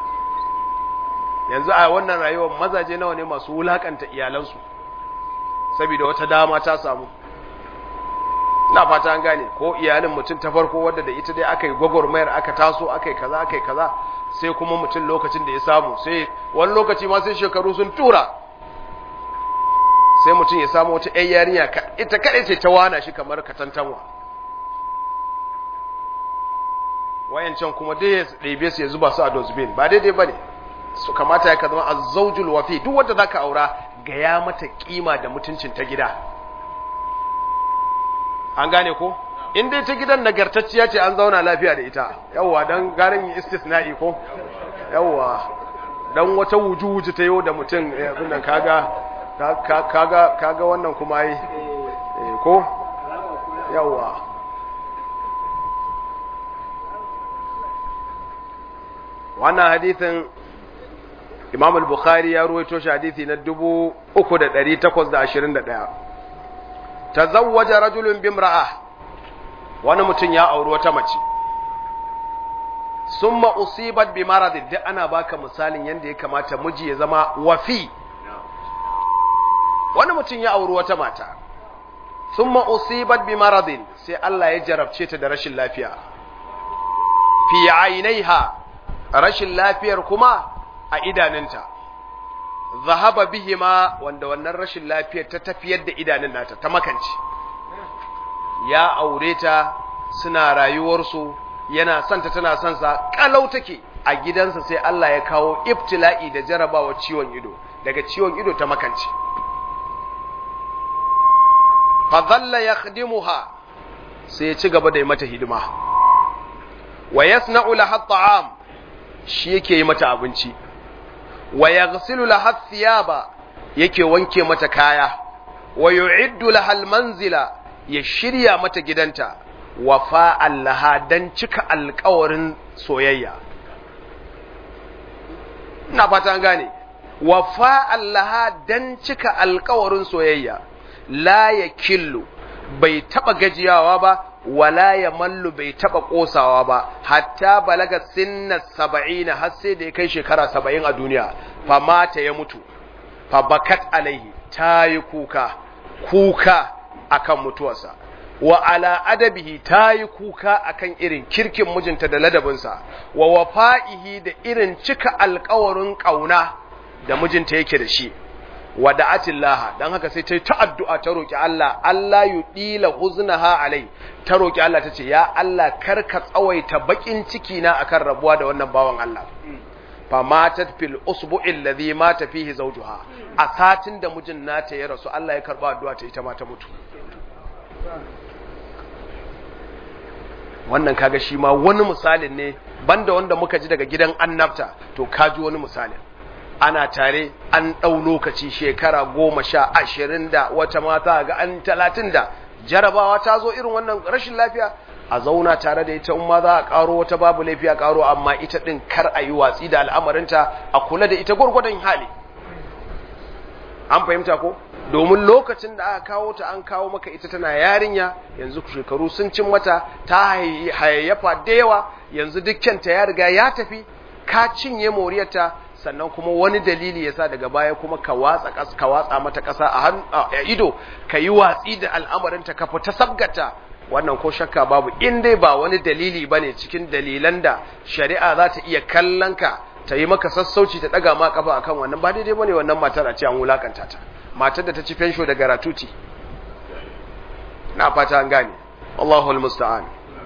yanzu a wannan rayuwar mazaje nawa ne masu wulakanta iyalansu saboda wata dama ta samu ina fata an gane ko iyalin mutum ta farko wadda da ita dai aka yi gwagwarmayar aka taso aka yi kaza sai kuma mutum lokacin da ya samu sai wani lokaci ma sai shekaru sun tura sai mutum ya samu wata ƴar yarinya ita kadai ce ta wana shi kamar katantanwa wayancan kuma dai ya ɗebe su ya zuba su a dozbin ba daidai bane su kamata ya ka zama azzawjul wafi duk wanda zaka aura ga ya mata kima da mutuncin ta gida an gane ko in dai ta gidan nagartacciya ce an zauna lafiya da ita yawa dan garin istisna'i ko yawa dan wata wuju ta yau da mutum abin nan kaga wannan kuma yi ko yawa wannan hadithin Imam al-Bukhari ya ruwaito shi hadisi na 3821 tazawwaja rajulun bimra'a wani mutum ya auri wata mace summa usibat bi maradin, duk ana baka misalin yanda ya kamata miji ya zama wafi. Wani mutum ya auri wata mata, summa usibat bi maradin, sai Allah ya jarabce ta da rashin lafiya, fi ainaiha, rashin lafiyar kuma a idanunta, zahaba bihima, wanda wannan rashin lafiyar ta tafiyar da idanun nata, ta makance. Ya aure ta, suna rayuwarsu, yana santa tana son sa, kalau take a gidansa, sai Allah ya kawo ibtila'i da jarabawa ciwon ido, daga ciwon ido ta makance. fa dhalla yakhdimuha, sai ya ci gaba da yi mata hidima, wa yasna'u laha at'am, shi yake yi mata abinci, wa yaghsilu laha thiyaba, yake wanke mata kaya, wa yu'iddu laha almanzila, ya shirya mata gidanta, wa fa'al laha, dan cika alƙawarin soyayya. Ina fata an gane, wa fa'al laha, dan cika alƙawarin soyayya. La yakillu, bai taba gajiyawa ba, wala ya mallu, bai taba kosawa ba, hatta balaga sinna 70, har sai da ya kai shekara 70 a duniya. Fa mata, ya mutu, fa bakat alaihi, ta yi kuka akan mutuwarsa, wa ala adabihi, ta yi kuka akan irin kirkin mijinta da ladabinsa, wa wafa'ihi, da irin cika alkawarin ƙauna da mijinta yake da shi. Wa da'atillaha, dan haka sai ta yi ta'addu'a, ta roki Allah, Allah yudila huznaha alai, ta roki Allah, tace ya Allah karka tsawaita bakin ciki na akan rabuwa da wannan bawan Allah. Fa matat fil usbu'i alladhi mata fihi zawjuha, a satin da mijin nata ya rasu, Allah ya karba addu'a ta, ita ma ta mutu. Wannan kaga shi ma wani misalin ne, banda wanda muka ji daga gidan annabta, to kaji wani misalin. Ana tare, an ɗau lokaci, shekara 10, 20 da wata mata ga an 30 da jarabawa ta zo irin wannan rashin lafiya, a zauna tare da ita, in ma za a ƙaro wata babu laifiya ƙaro, amma ita ɗin kar a yi watsi da al'amarinta, a kula da ita gwargwadon hali. An fahimta ko? Domin lokacin da aka kawo ta, an kawo maka ita tana yarinya, yanzu shekaru sun cin mata, ta hayayyafa da yawa, yanzu dukkanta ya riga ya tafi, ka cinye moriyarta, sannan kuma wani dalili yasa daga baya kuma ka watsa mata ƙasa a ido, ka yi watsi da al'amarinta, ka fita sabgata. Wannan ko shakka babu, in dai ba wani dalili bane cikin dalilan da shari'a za ta iya kallon ka, ta yi maka sassauci, ta daga ma kafa akan wannan, ba daidai bane wannan matar a ce an wulakanta ta. Matar da ta ci fensho da garatuti, na fata an gane. Allahu almusta'an.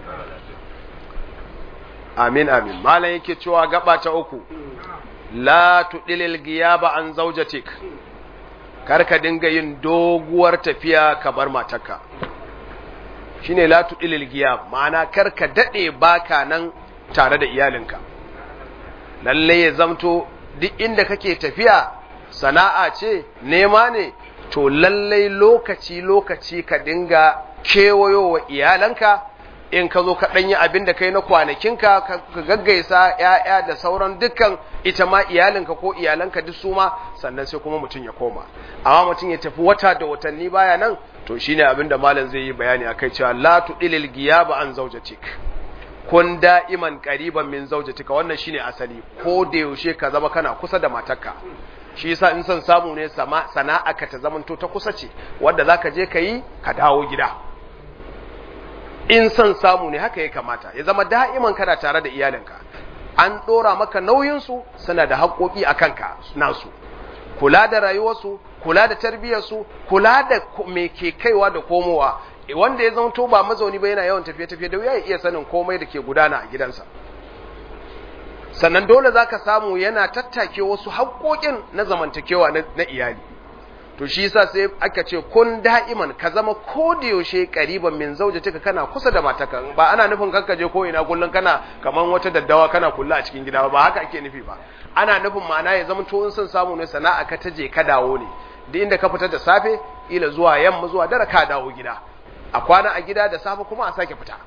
Amin amin. Malam yake cewa gaba ta uku, la tudilil giyaba an zaujatik, karka dinga yin doguwar tafiya ka bar matarka. Shine la tudilil giyab, ma'ana karka dade baka nan tare da iyalinka. Lalle ya zamto duk inda kake tafiya, sana'a ce, nema ne, to lalle lokaci ka dinga kewayowa iyalanka. In ka zo ka ɗanyi abin da kai na kwanakinka, ka gaggaisa ‘ya'ya da sauran dukkan ita ma iyalinka ko iyalanka duk su ma, sannan sai kuma mutum ya koma. Amma mutum ya tafi wata da watanni baya nan, to shi ne abin da malam zai yi bayani a kai cewa la tuɗilil giyaba an zaujatik, kun da'iman ƙariban min zaujatika, wannan shi ne asali, ko da yaushe ka zama kana kusa da matarka. Shi yasa in son samu ne sana'a ka ta zamanto ta kusa ce, wadda za ka je ka yi ka dawo gida. In son samu ne haka ya kamata, ya zama da'iman kana tare da iyalinka, an ɗora maka nauyinsu, suna da haƙoƙi a kanka nasu, kula da rayuwarsu, kula da tarbiyyarsu, kula da me ke kaiwa da komowa. Wanda ya zama to ba mazauni ba, yana yawan tafiye-tafiye, da wuya ya iya sanin komai da ke gudana a gidansa. Sannan dole za ka samu yana tattake wasu haƙoƙin na zamantakewa na iyali. To shi yasa sai aka ce kun da'iman, ka zama ko da yaushe qariban min zawjatika, kana kusa da matarka. Ba ana nufin kanka je ko ina kullun kana kaman wata daddawa kana kulla a cikin gida ba haka ake nufi ba. Ana nufin ma'ana ya zama to in son samu ne sana'a ka taje ka dawo ne, duk inda ka fita da safe ila zuwa yamma zuwa dare ka dawo gida, a kwana a gida da safe kuma a sake fita.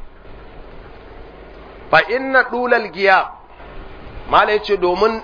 Fa inna dulal giyab, mala yace domin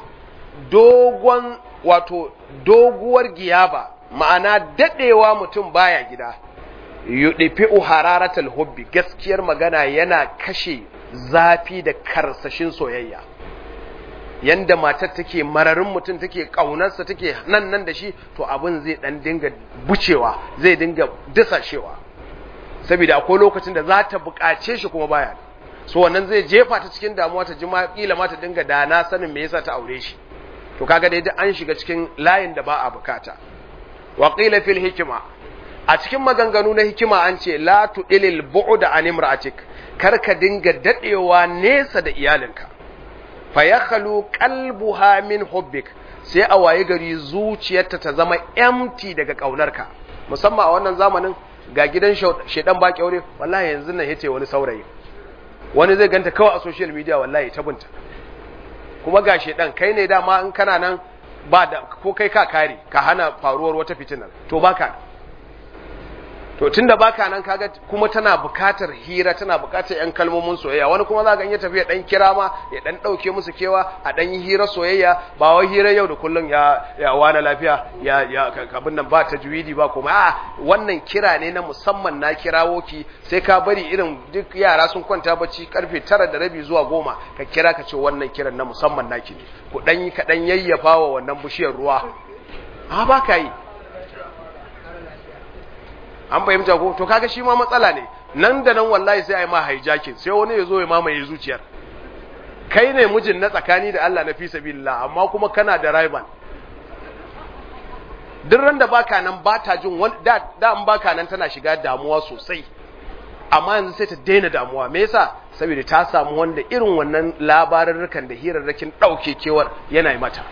doguwar giyaba, ma'ana dadewa mutum baya gida, yudifi'u hararatal hubbi, gaskiyar magana yana kashe zafi da karsashin soyayya. Yanda matar take mararin mutum take kaunarsa take nan da shi, to abin zai dan dinga bucewa, zai dinga dasashewa, saboda akwai lokacin da za ta buƙace shi kuma baya, so wannan zai jefa ta cikin damuwa, ta jima kila ma ta dinga dana sanin me yasa ta aure shi. To kaga dai an shiga cikin layin da ba a bukata. Wa qila fil hikma, a cikin maganganu na hikima an ce la tu'ilil bu'da an imra'atik, kar ka dinga dadewa nesa da iyalinka, fa yakhlu qalbuha min hubbik, sai a waye gari zuciyarta ta zama empty daga kaunarka. Musamman a wannan zamanin ga gidan shedan ba kyaure, wallahi yanzu nan yace wani saurayi, wani zai ganta kawai a social media, wallahi ta bunta, kuma ga shedan kai ne dama in kana nan ba da ko kai ka kare ka hana faruwar wata fitinar, to baka, to tunda baka nan kaga kuma tana bukatar hira, tana bukatar yan kalmomin soyayya. Wani kuma za ka iya tafiya dan kira ma ya dan dauke musu kewa, a dan yi hira soyayya, ba wai hira yau da kullun ya wani lafiya ya abin nan ba tajwidi ba kuma a wannan kira ne na musamman, na kirawo ki sai ka bari irin duk yara sun kwanta bacci karfe 9:30 zuwa 10 ka kira ka ce wannan kiran na musamman naki ne, ku dan yi ka dan yayyafa wa wannan bishiyar ruwa, a ba ka yi. An fahimta ko? To kaga shi ma matsala ne, nan da nan wallahi sai ai ma hijacking, sai wani ya zo ya mamaye zuciyar. Kai ne mijin na tsakani da Allah na fi sabilillah, amma kuma kana da rival. Duk ran da baka nan ba ta jin da an baka nan tana shiga damuwa sosai, amma yanzu sai ta daina damuwa. Me yasa? Saboda ta samu wanda irin wannan labarurrukan da hirarrakin dauke kewar yana yi mata.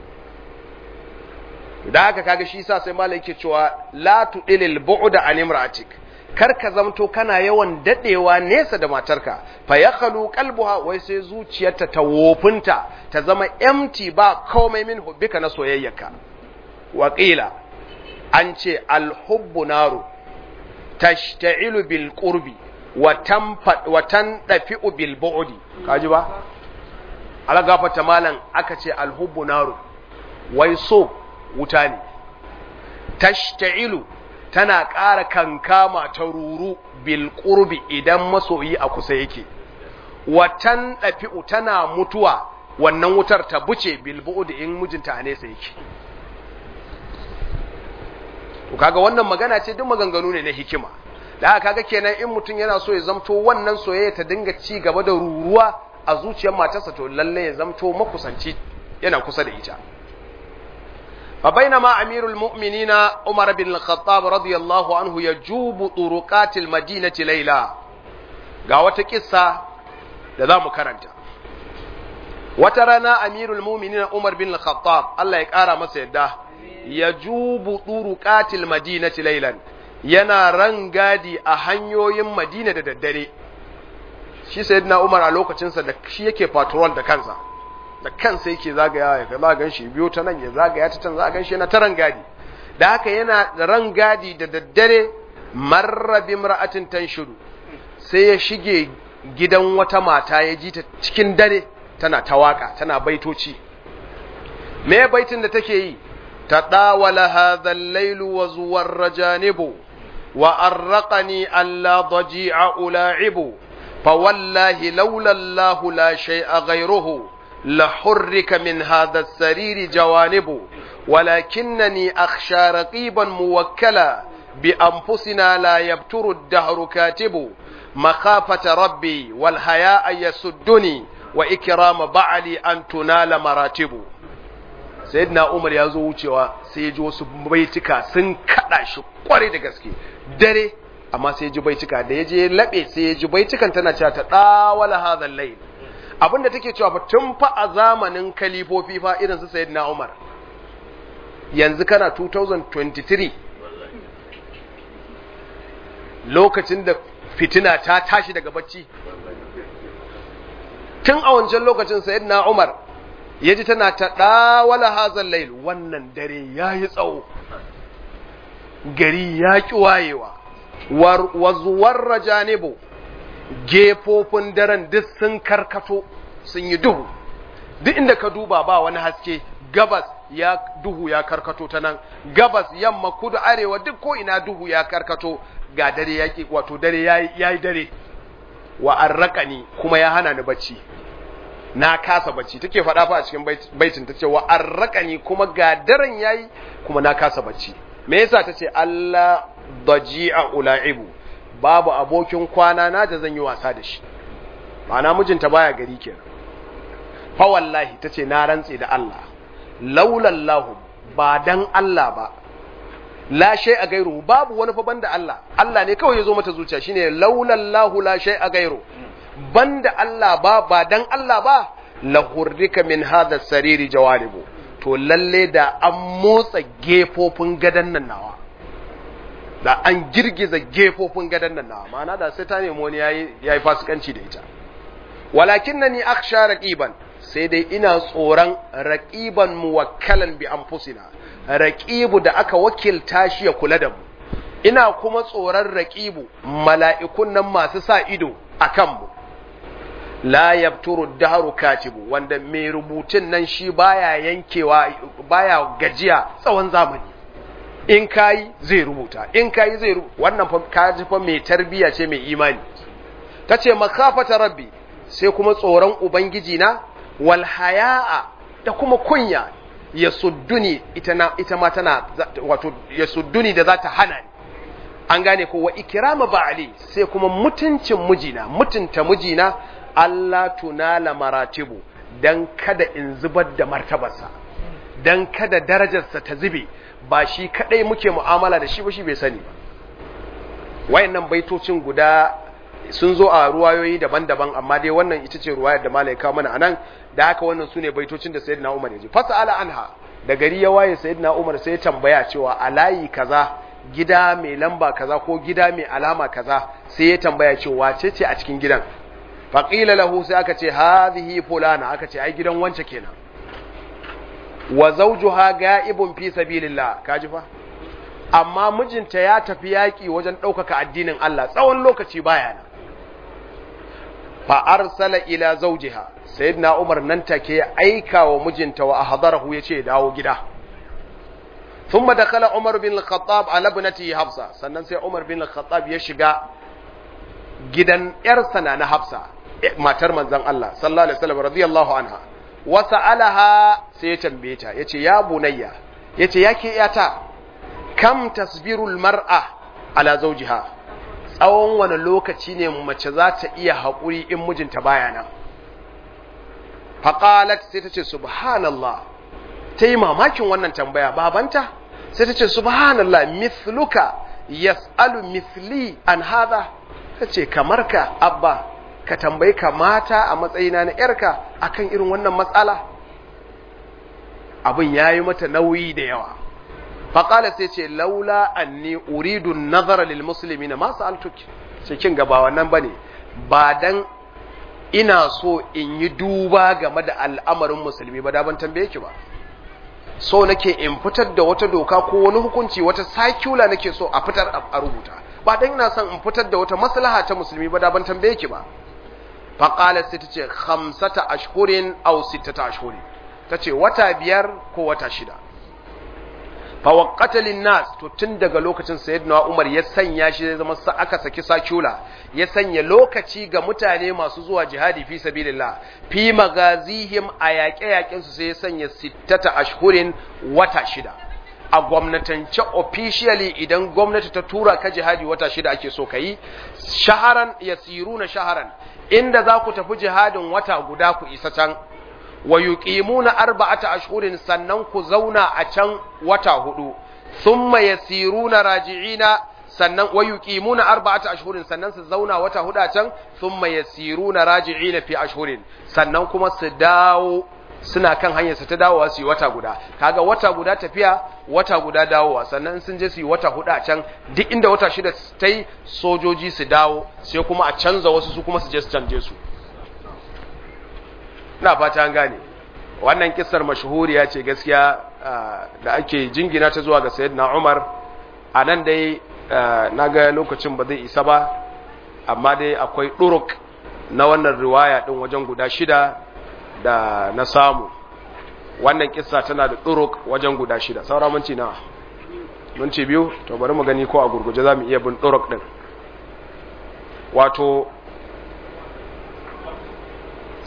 Da haka kaga shi yasa sai malai yake cewa la tudilil bu'da an imra'atik, kar ka zamto kana yawan dadewa nesa da matarka, fa yakhlu qalbuha, wai sai zuciyarta ta wofinta ta zama empty, ba komai min hubbika na soyayyarka. Wa qila, an ce al hubbu naru tashta'ilu bil qurbi wa tandafi'u bil bu'di. Kaji ba ala gafata malan aka ce al hubbu naru, wai so wuta ne, tashta'ilu tana ƙara kankama ta ruru bil qurbi idan masoyi a kusa yake, watan dafi'u tana mutuwa wannan wutar ta buce bil bu'd in mijinta a nesa yake. To kaga wannan magana ce, duk maganganu ne na hikima. Da haka kaga kenan in mutum yana so ya zamto wannan soyayya ta dinga ci gaba da ruruwa a zuciyar matarsa, to lalle ya zamto makusanci yana kusa da ita. فبينما أمير المؤمنين عمر بن الخطاب رضي الله عنه يجوب طرقات المدينة ليلا، قاوة قصة لذا مكرنتا. وترنا أمير المؤمنين عمر بن الخطاب الله يكارى مسيده يجوب طرقات المدينة ليلا، yana rangadi a hanyoyin Madina da daddare. Shi sayyidina Umar a lokacinsa da shi yake patrol da kansa yake zagaya, ya ga gan shi biyo ta nan, ya zagaya ta can, za gan shi yana ta rangadi. Da haka yana rangadi da daddare. Marra bi imra'atin tanshudu, sai ya shige gidan wata mata, ya ji ta cikin dare tana ta waka, tana baitoci. Me baitin da take yi? tadawala hadha al-layl wa zuwar janibu wa arraqani alla daji'a ula'ibu fa wallahi laula Allah la shay'a ghayruhu لحرك من هذا السرير جوانب ولكنني أخشى رقيبا موكلا بأنفسنا لا يبتر الدهر كاتب مخافة ربي والحياء يسدني وإكرام بعلي أن تنال مراتب. سيدنا عمر يزو wucewa sai ya ji wasu baitika sun kada shi kware da gaske dare, amma sai ya ji baitika da ya je labe, sai ya ji baitikan tana cewa ta dawala hadha al-layl. Abinda take cewa fa tun fa a zamanin kalifofi fa irin su sayyidina Umar, yanzu kana 2023 lokacin da fitina ta tashi daga bacci. Tun a wancan lokacin sayyidina Umar yaji tana ta dawala hazal layl, wannan dare yayi tsawo, gari ya ki wayewa, wazuwar rajanibu, gefofin daren duk sun karkato, sun yi duhu, duk inda ka duba ba wani haske. Gabas ya duhu ya karkato ta nan, gabas yamma kudu arewa duk ko ina duhu ya karkato, ga dare yaki, wato dare yayi dare. wa arraqani kuma ya hana ni bacci na kasa bacci take faɗa fa a cikin baitin tace wa arraqani kuma ga daren yayi kuma na kasa bacci me yasa tace Allah daji'a ulaibu babu abokin kwana na da zan yi wasa da shi ma'ana mijinta baya gari kenan fa wallahi tace na rantse da Allah laulallahu ba dan Allah ba la shay a gairu babu wani fa banda Allah Allah ne kawai yazo mata zuciya shine laulallahu la shay a gairu banda Allah ba dan Allah ba la hurrika min hadha sariri jawaribu to lalle da an motsa gefofin gadan nan nawa da an girgiza gefofin gadan nan nawa ma'ana da sai ta nemi wani yayi fasikanci da ita walakinnani akhsha raqiban sai dai ina tsoron raqiban muwakkalan bi anfusina raqibu da aka wakilta shi ya kula da mu ina kuma tsoron raqibu mala'ikun nan masu sa ido akan mu la yabturu dahru katibu wanda mai rubutun nan shi baya yankewa baya gajiya tsawon zamani in kai zai rubuta wannan fa kaji fa mai tarbiya ce mai imani tace makafata rabbi sai kuma tsoron ubangiji na wal haya'a da kuma kunya yasudduni ita ma tana wato yasudduni da zata hana ni an gane ko wa ikrama ba'ali sai kuma mutunta mijina Allah tunala maratibu dan kada in zubar da martabarsa dan kada darajarsa ta zube ba shi kadai muke mu'amala da shi ba shi bai sani ba wayannan baitocin guda sun zo a ruwayoyi daban-daban amma dai wannan ita ce ruwayar da malai kawo mana anan da haka wannan sune baitocin da sayyidina Umar ya ji fasala anha da gari ya waye sayyidina Umar sai ya tambaya cewa alayi kaza gida mai lamba kaza ko gida mai alama kaza sai ya tambaya cewa ce a cikin gidan faqila lahu sai aka ce hadhihi fulana aka ce ai gidan wance kenan wa zawjuha ga'ibun fi sabilillah kaji fa amma mijinta ya tafi yaki wajen daukaka addinin Allah tsawon lokaci baya nan fa arsala ila zawjiha sayyidina Umar nan take aika wa mijinta wa ahdarahu yace dawo gida thumma dakala Umar bin al-Khattab ala ibnatihi Hafsa sannan sai Umar bin al-Khattab ya shiga gidan yarsa na Hafsa matar manzon Allah sallallahu alaihi wasallam radiyallahu anha wa sa'alaha sai ya tambaye ta yace ya bunayya yace yake iyata kam tasbirul mar'a ala zawjiha tsawon wani lokaci ne mace za ta iya haƙuri in mijinta baya nan faqalat sai ta ce subhanallah ta yi mamakin wannan tambaya babanta sai ta ce subhanallah mithluka yas'alu mithli an hadha ta ce kamar ka abba ka tambayi ka mata a matsayina na yarka akan irin wannan matsala abin yayi mata nauyi da yawa faqala sai ce laula anni uridu an-nazara lil muslimina ma sa'altuki sai kin gaba wannan bane ba dan ina so in yi duba game da al'amarin musulmi ba da ban tambaye ki ba so nake in fitar da wata doka ko wani hukunci wata circular nake so a fitar a rubuta ba dan ina son in fitar da wata maslaha ta musulmi ba da ban tambaye ki ba faqala sai tace 5 ashhurin aw 6 ashhurin tace wata 5 ko wata 6 fa waqata lin nas to tun daga lokacin sayyidina Umar ya sanya shi zai zama aka saki circular ya sanya lokaci ga mutane masu zuwa jihadi fi sabilillah fi magazihim a yaƙe-yaƙen su sai ya sanya 6 ashhurin wata 6 a gwamnatance officially idan gwamnati ta tura ka jihadi wata 6 ake so kai shaharan yasiruna shaharan inda za ku tafi jihadin wata guda ku isa can wa yuqimuna 4 ashhurin sannan ku zauna a can wata 4 thumma yasiruna raji'ina sannan wa yuqimuna 4 ashhurin sannan su zauna wata 4 a can thumma yasiruna raji'ina fi ashhurin sannan kuma su dawo suna kan hanyar su ta dawowa su yi wata guda kaga wata guda tafiya wata guda dawowa sannan sun je su yi wata 4 a can duk inda wata 6 ta yi sojoji su dawo sai kuma a canza wasu su kuma su je su canje su ina fata an gane wannan kissar mashhuriya ce gaskiya da ake jingina ta zuwa ga sayyidina Umar anan dai naga lokacin ba zai isa ba amma dai akwai duruk na wannan riwaya din wajen guda 6 da na samu wannan kissa tana da duruk wajen guda 6 saura minti na minti 2 to bari mu gani ko a gurguje zamu iya bin duruk din wato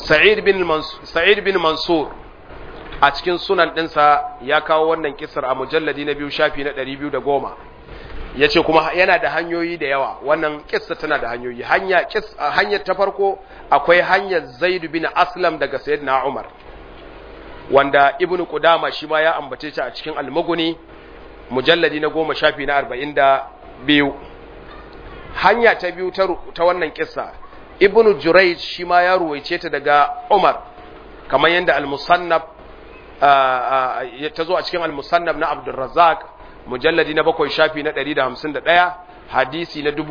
Sa'id bin Mansur a cikin sunan ɗinsa ya kawo wannan kisar a mujalladi na 2 shafi na 210 yace kuma yana da hanyoyi da yawa. Wannan kissa tana da hanyoyi. Hanyar ta farko akwai hanyar Zaid bin Aslam daga Sayyidina Umar, wanda Ibn Qudama shi ma ya ambace ta a cikin Al-Mughni mujalladi na 10 shafi na 42. Hanya ta biyu ta wannan kissa Ibn Jurayj shi ma ya ruwaice ta daga Umar, kamar yadda Al-Musannaf ta zo a cikin Al-Musannaf na Abdul Razzaq mujalladi na 7 shafi na 151, hadisi na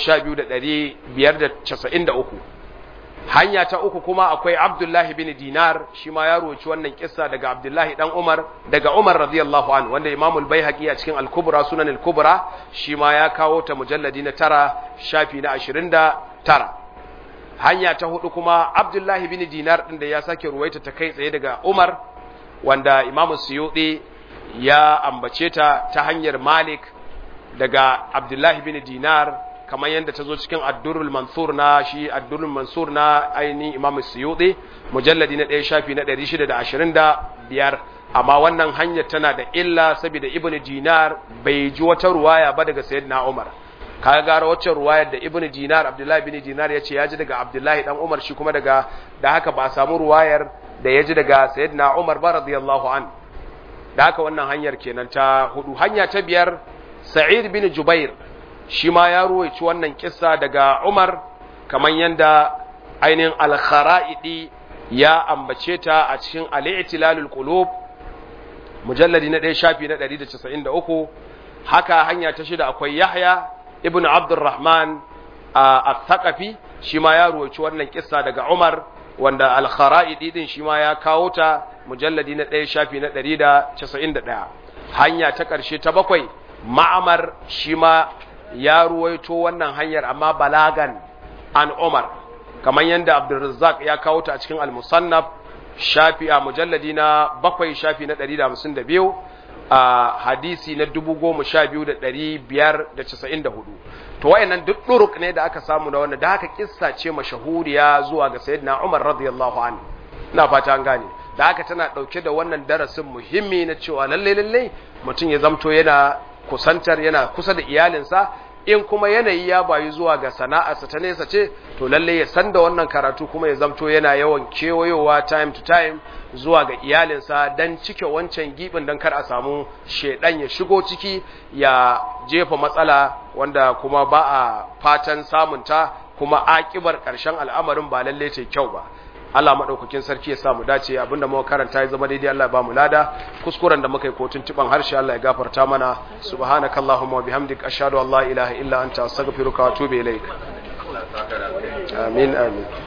12593. Hanya ta uku kuma akwai Abdullah bin Dinar, shi ma ya roci wannan kissa daga Abdullah dan Umar, daga Umar radiyallahu anhu, wanda Imam al-Baihaqi a cikin Al-Kubra, Sunan al-Kubra, shi ma ya kawo ta mujalladi na 9 shafi na 29. Hanya ta hudu kuma Abdullah bin Dinar din da ya sake ruwaita ta kai tsaye daga Umar, wanda Imam Suyuti ya ambace ta hanyar Malik daga Abdullah bin Dinar, kamar yadda ta zo cikin Ad-Durrul Mansur na ainihin Imam Suyuti mujalladi na 1 shafi na 625. Amma wannan hanyar tana da illa saboda Ibn Dinar bai ji wata ruwaya ba daga Sayyidina Umar. Kaga gara wacce ruwayar da Ibn Dinar, Abdullah bin Dinar yace ya ji daga Abdullah dan Umar, shi kuma da haka ba samu ruwayar da ya ji daga Sayyidina Umar ba radiyallahu an. Da haka wannan hanyar kenan ta hudu. Hanya ta biyar Sa'id bin Jubair, shi ma ya ruwaici wannan kissa daga Umar, kamar yanda ainihin Al-Kharaidi ya ambace ta a cikin Al-I'tilalul Qulub mujalladi na 1 shafi na 193. Haka hanya ta shida akwai Yahya ibn Abdurrahman al-Thaqafi, shi ma ya ruwaici wannan kissa daga Umar, wanda Al-Kharaidi din shi ma ya kawo ta mujalladi na 1 shafi na 191. Hanya ta ƙarshe ta bakwai Ma'amar, shi ma ya ruwaito wannan hanyar amma balagan an Umar, kamar yadda Abdurrazzaq ya kawo ta a cikin Al-Musannaf shafi a mujalladi na 7 shafi na 152, a hadisi na 12594. To wayannan duk duruk ne da aka samu na wannan, da haka kissa ce mashahuriya zuwa ga Sayyidina Umar radiyallahu anhu. Ina fata an gane. Da haka tana dauke da wannan darasin muhimmi na cewa lalle mutum ya zamto yana kusa da iyalinsa, in kuma yanayi ya bayu zuwa ga sana'arsa ta nesa ce, to lalle ya san da wannan karatu kuma ya zamto yana yawan kewayowa time to time zuwa ga iyalinsa dan cike wancan gibin, dan kar a samu shedan ya shigo ciki ya jefa matsala wanda kuma ba a fatan samunta, kuma akibar karshen al'amarin ba lalle ce kyau ba. Allah madaukakin sarki ya sa mu dace, abinda muka karanta ya zama daidai Allah ya ba mu lada, kuskuren da muka yi ko tuntuban harshe Allah ya gafarta mana. Subhanakallahumma wa bihamdika ashhadu an la ilaha illa anta astaghfiruka wa atubu ilaik. Amin amin.